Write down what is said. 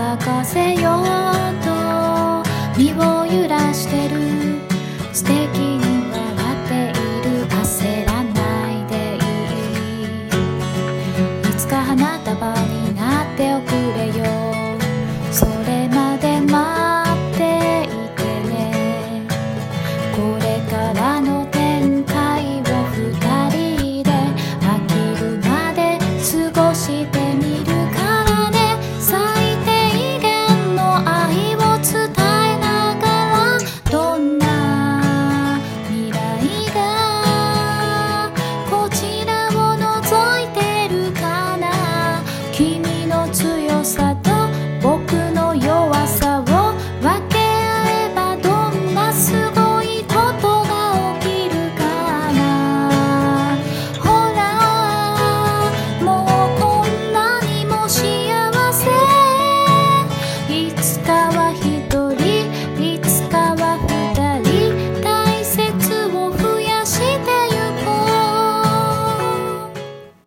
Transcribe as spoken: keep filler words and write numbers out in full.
咲かせようと身を揺らしてる。素敵に笑っている。焦らないでいい。いつか花束になっておくれよ。それま